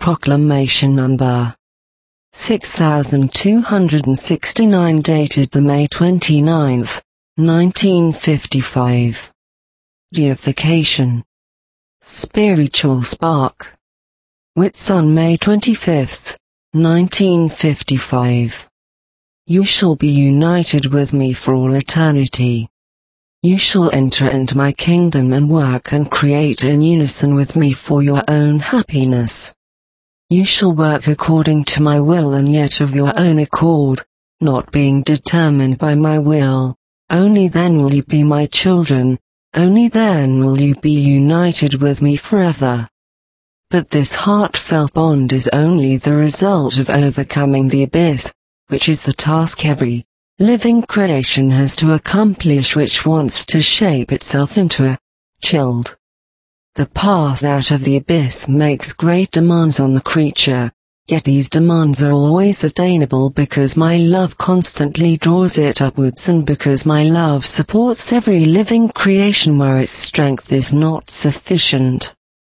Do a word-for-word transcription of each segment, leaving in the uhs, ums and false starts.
Proclamation number six thousand two hundred sixty-nine, dated the May twenty-ninth, nineteen fifty-five. Deification. Spiritual spark. Whitsun, May twenty-fifth, nineteen fifty-five. You shall be united with me for all eternity. You shall enter into my kingdom and work and create in unison with me for your own happiness. You shall work according to my will and yet of your own accord, not being determined by my will. Only then will you be my children, only then will you be united with me forever. But this heartfelt bond is only the result of overcoming the abyss, which is the task every living creation has to accomplish, which wants to shape itself into a child. The path out of the abyss makes great demands on the creature, yet these demands are always attainable because my love constantly draws it upwards and because my love supports every living creation where its strength is not sufficient.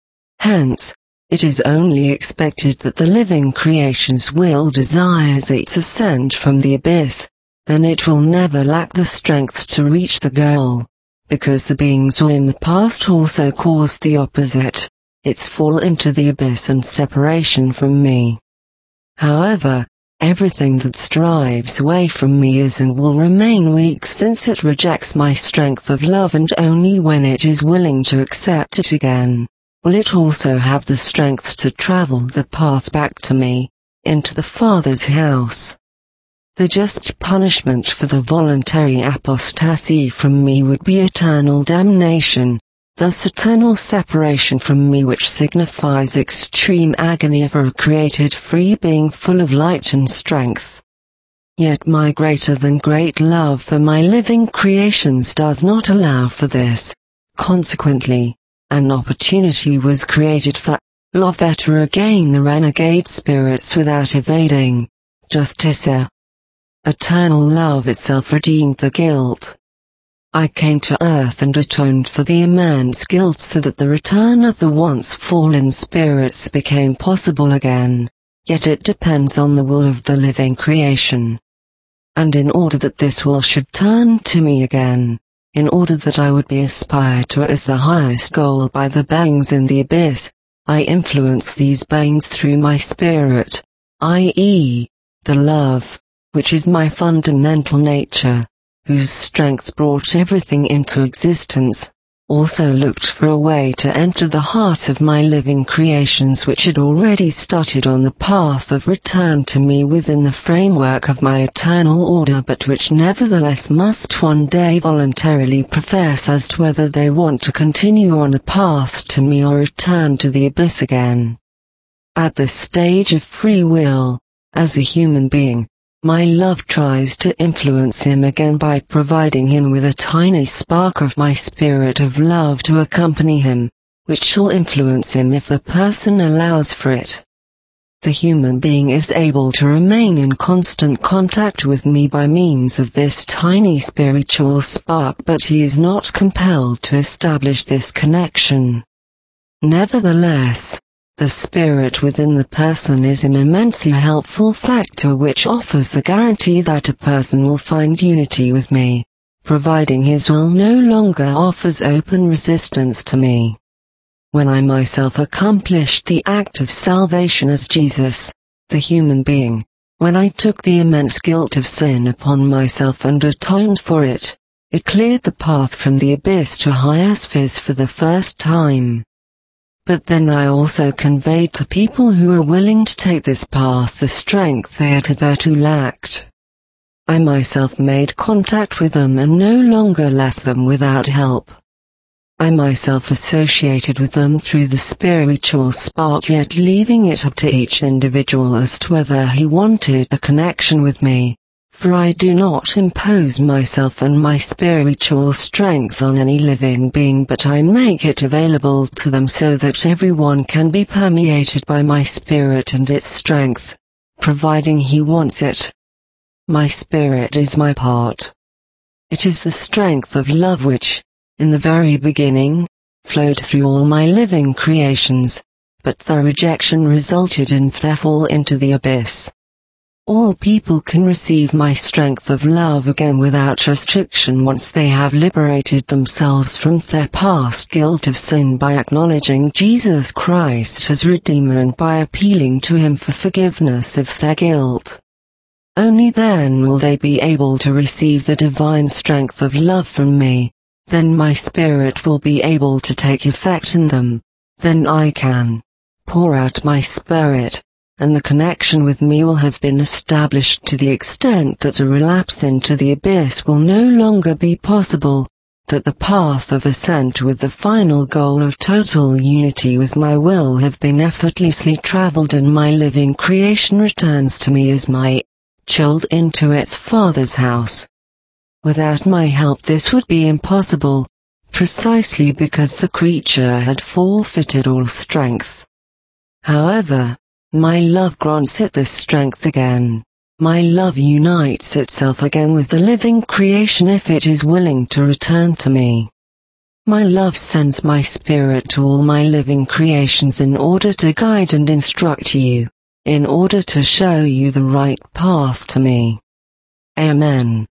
Hence, it is only expected that the living creation's will desires its ascent from the abyss, then it will never lack the strength to reach the goal, because the beings who in the past also caused the opposite, its fall into the abyss and separation from me. However, everything that strives away from me is and will remain weak, since it rejects my strength of love, and only when it is willing to accept it again will it also have the strength to travel the path back to me, into the Father's house. The just punishment for the voluntary apostasy from me would be eternal damnation, thus eternal separation from me, which signifies extreme agony for a created free being full of light and strength. Yet my greater than great love for my living creations does not allow for this. Consequently, an opportunity was created for love to regain the renegade spirits without evading justice. Eternal love itself redeemed the guilt. I came to earth and atoned for the immense guilt so that the return of the once fallen spirits became possible again, yet it depends on the will of the living creation. And in order that this will should turn to me again, in order that I would be aspired to as the highest goal by the beings in the abyss, I influence these beings through my spirit, that is, the love, which is my fundamental nature, whose strength brought everything into existence, also looked for a way to enter the heart of my living creations, which had already started on the path of return to me within the framework of my eternal order, but which nevertheless must one day voluntarily profess as to whether they want to continue on the path to me or return to the abyss again. At this stage of free will, as a human being, my love tries to influence him again by providing him with a tiny spark of my spirit of love to accompany him, which shall influence him if the person allows for it. The human being is able to remain in constant contact with me by means of this tiny spiritual spark, but he is not compelled to establish this connection. Nevertheless, the spirit within the person is an immensely helpful factor which offers the guarantee that a person will find unity with me, providing his will no longer offers open resistance to me. When I myself accomplished the act of salvation as Jesus, the human being, when I took the immense guilt of sin upon myself and atoned for it, it cleared the path from the abyss to higher spheres for the first time. But then I also conveyed to people who are willing to take this path the strength they had hitherto lacked. I myself made contact with them and no longer left them without help. I myself associated with them through the spiritual spark, yet leaving it up to each individual as to whether he wanted a connection with me. For I do not impose myself and my spiritual strength on any living being, but I make it available to them so that everyone can be permeated by my spirit and its strength, providing he wants it. My spirit is my part. It is the strength of love which, in the very beginning, flowed through all my living creations, but their rejection resulted in their fall into the abyss. All people can receive my strength of love again without restriction once they have liberated themselves from their past guilt of sin by acknowledging Jesus Christ as Redeemer and by appealing to Him for forgiveness of their guilt. Only then will they be able to receive the divine strength of love from me. Then my Spirit will be able to take effect in them. Then I can pour out my Spirit, and the connection with me will have been established to the extent that a relapse into the abyss will no longer be possible, that the path of ascent with the final goal of total unity with my will have been effortlessly traveled, and my living creation returns to me as my child into its Father's house. Without my help this would be impossible, precisely because the creature had forfeited all strength. However, my love grants it this strength again. My love unites itself again with the living creation if it is willing to return to me. My love sends my Spirit to all my living creations in order to guide and instruct you, in order to show you the right path to me. Amen.